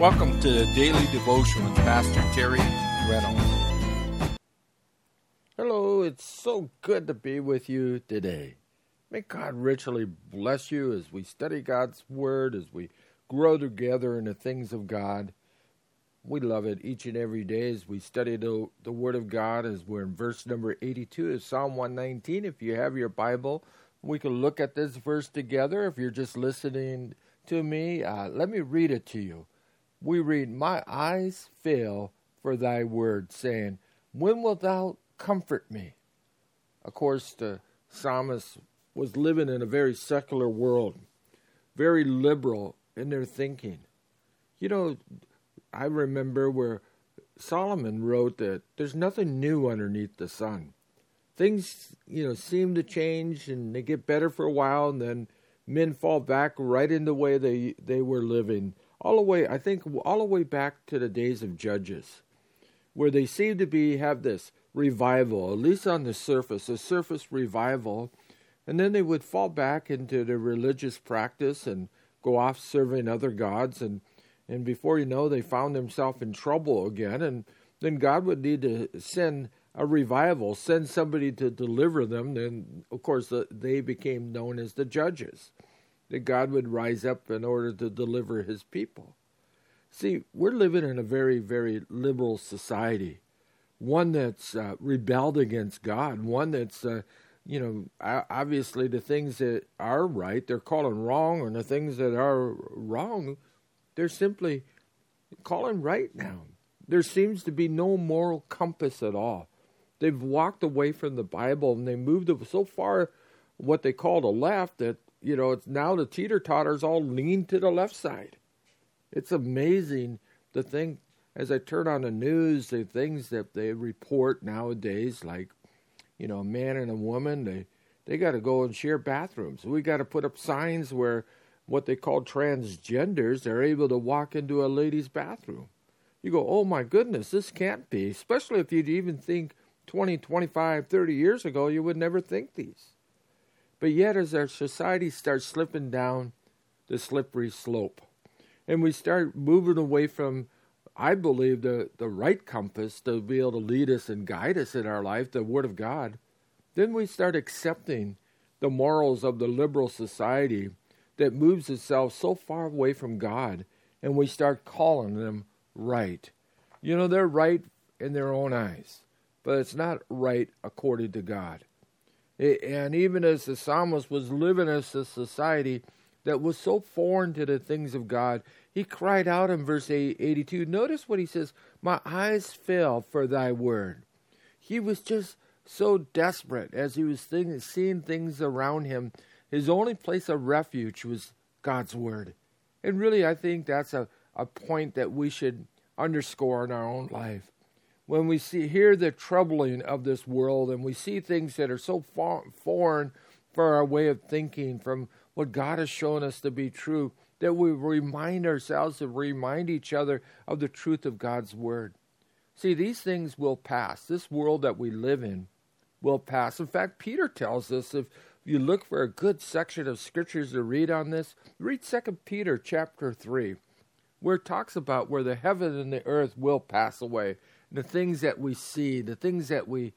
Welcome to the Daily Devotion with Pastor Terry Reynolds. Hello, it's so good to be with you today. May God richly bless you as we study God's Word, as we grow together in the things of God. We love it each and every day as we study the Word of God, as we're in verse number 82 of Psalm 119. If you have your Bible, we can look at this verse together. If you're just listening to me, let me read it to you. We read, "My eyes fail for thy word, saying, when wilt thou comfort me?" Of course, the psalmist was living in a very secular world, very liberal in their thinking. You know, I remember where Solomon wrote that there's nothing new underneath the sun. Things, seem to change and they get better for a while, and then men fall back right in the way they were living. All the way back to the days of Judges, where they seem to have this revival, at least on the surface, a surface revival, and then they would fall back into their religious practice and go off serving other gods, and before you know, they found themselves in trouble again, and then God would need to send a revival, send somebody to deliver them. Then, of course, they became known as the judges, that God would rise up in order to deliver his people. See, we're living in a very, very liberal society, one that's rebelled against God, one that's, obviously the things that are right, they're calling wrong, and the things that are wrong, they're simply calling right now. There seems to be no moral compass at all. They've walked away from the Bible, and they moved so far what they call the left that, it's now the teeter-totters all lean to the left side. It's amazing the thing, as I turn on the news, the things that they report nowadays, like, a man and a woman, they got to go and share bathrooms. We got to put up signs where what they call transgenders are able to walk into a lady's bathroom. You go, oh my goodness, this can't be, especially if you'd even think 20, 25, 30 years ago, you would never think these. But yet, as our society starts slipping down the slippery slope, and we start moving away from, I believe, the right compass to be able to lead us and guide us in our life, the Word of God, then we start accepting the morals of the liberal society that moves itself so far away from God, and we start calling them right. They're right in their own eyes, but it's not right according to God. And even as the psalmist was living in a society that was so foreign to the things of God, he cried out in verse 82. Notice what he says, "My eyes fail for thy word." He was just so desperate as he was seeing things around him. His only place of refuge was God's word. And really, I think that's a point that we should underscore in our own life. When we hear the troubling of this world, and we see things that are so foreign for our way of thinking from what God has shown us to be true, that we remind ourselves and remind each other of the truth of God's word. See, these things will pass. This world that we live in will pass. In fact, Peter tells us, if you look for a good section of scriptures to read on this, read 2 Peter chapter 3, where it talks about where the heaven and the earth will pass away. The things that we see, the things that we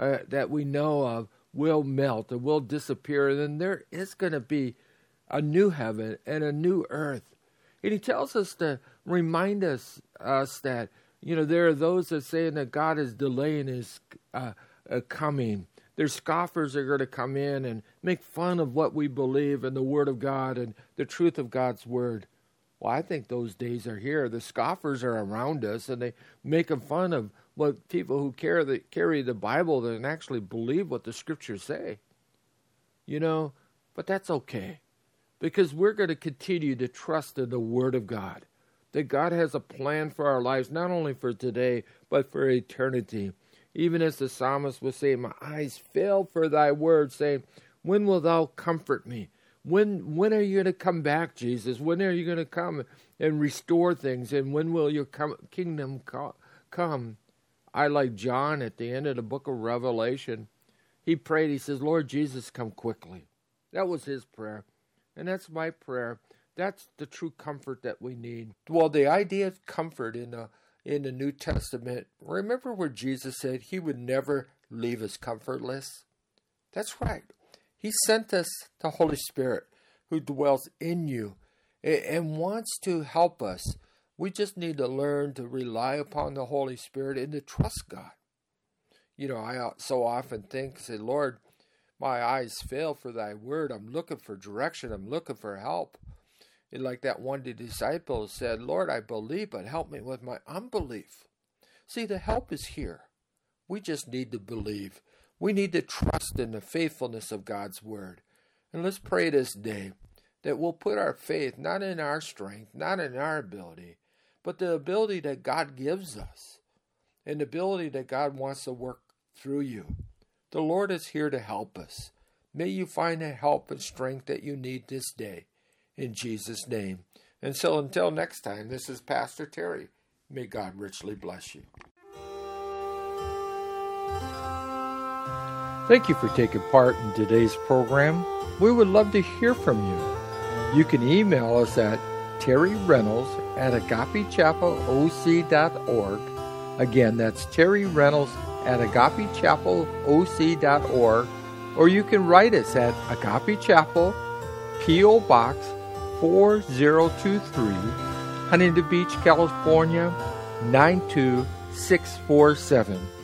know of will melt and will disappear. And then there is going to be a new heaven and a new earth. And he tells us to remind us that, there are those that say that God is delaying his coming. There's scoffers that are going to come in and make fun of what we believe in the Word of God and the truth of God's Word. Well, I think those days are here. The scoffers are around us, and they making fun of what people who carry the Bible and actually believe what the Scriptures say. But that's okay, because we're going to continue to trust in the Word of God, that God has a plan for our lives, not only for today, but for eternity. Even as the psalmist was saying, "My eyes fail for thy word," saying, "When wilt thou comfort me?" When are you going to come back, Jesus? When are you going to come and restore things? And when will your kingdom come? I like John at the end of the book of Revelation. He prayed, he says, "Lord Jesus, come quickly." That was his prayer. And that's my prayer, That's the true comfort that we need. Well, the idea of comfort in the New Testament, remember where Jesus said he would never leave us comfortless? That's right. He sent us the Holy Spirit who dwells in you and wants to help us. We just need to learn to rely upon the Holy Spirit and to trust God. You know, I so often say, Lord, my eyes fail for thy word. I'm looking for direction. I'm looking for help. And like that one disciple said, Lord, I believe, but help me with my unbelief. See, the help is here. We just need to believe. We need to trust in the faithfulness of God's word. And let's pray this day that we'll put our faith not in our strength, not in our ability, but the ability that God gives us and the ability that God wants to work through you. The Lord is here to help us. May you find the help and strength that you need this day. In Jesus' name. And so until next time, this is Pastor Terry. May God richly bless you. Thank you for taking part in today's program. We would love to hear from you. You can email us at terryreynolds@agapechapeleoc.org. Again, that's terryreynolds@agapechapeleoc.org. Or you can write us at Agape Chapel, P.O. Box 4023, Huntington Beach, California, 92647.